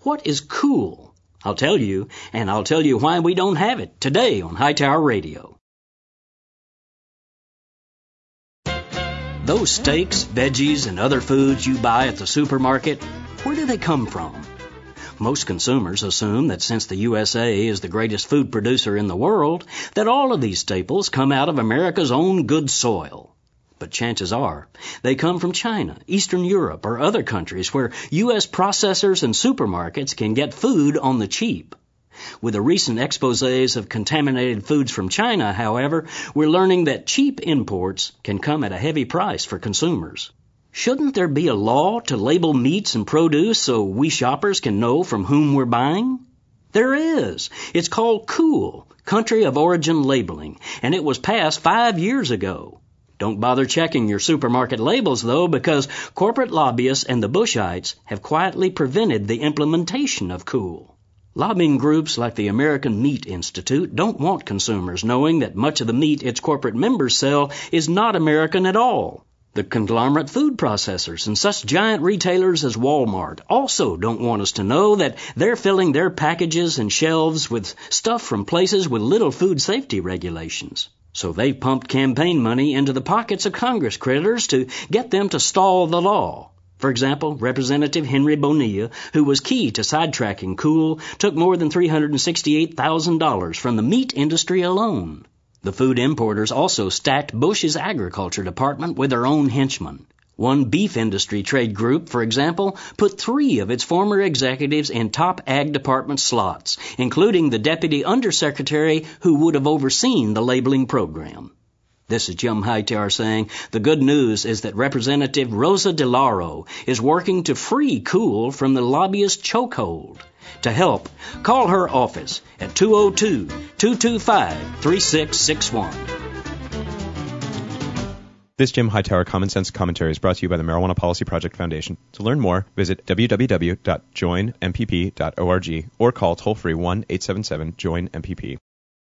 What is cool? I'll tell you, and I'll tell you why we don't have it today on Hightower Radio. Those steaks, veggies, and other foods you buy at the supermarket, where do they come from? Most consumers assume that since the USA is the greatest food producer in the world, that all of these staples come out of America's own good soil. But chances are, they come from China, Eastern Europe, or other countries where U.S. processors and supermarkets can get food on the cheap. With the recent exposés of contaminated foods from China, however, we're learning that cheap imports can come at a heavy price for consumers. Shouldn't there be a law to label meats and produce so we shoppers can know from whom we're buying? There is. It's called COOL, Country of Origin Labeling, and it was passed 5 years ago. Don't bother checking your supermarket labels, though, because corporate lobbyists and the Bushites have quietly prevented the implementation of COOL. Lobbying groups like the American Meat Institute don't want consumers knowing that much of the meat its corporate members sell is not American at all. The conglomerate food processors and such giant retailers as Walmart also don't want us to know that they're filling their packages and shelves with stuff from places with little food safety regulations. So they've pumped campaign money into the pockets of Congress critters to get them to stall the law. For example, Representative Henry Bonilla, who was key to sidetracking COOL, took more than $368,000 from the meat industry alone. The food importers also stacked Bush's Agriculture Department with their own henchmen. One beef industry trade group, for example, put 3 of its former executives in top ag department slots, including the deputy undersecretary who would have overseen the labeling program. This is Jim Hightower saying the good news is that Representative Rosa DeLauro is working to free COOL from the lobbyist chokehold. To help, call her office at 202-225-3661. This Jim Hightower Common Sense Commentary is brought to you by the Marijuana Policy Project Foundation. To learn more, visit www.joinmpp.org or call toll-free 1-877-JOIN-MPP.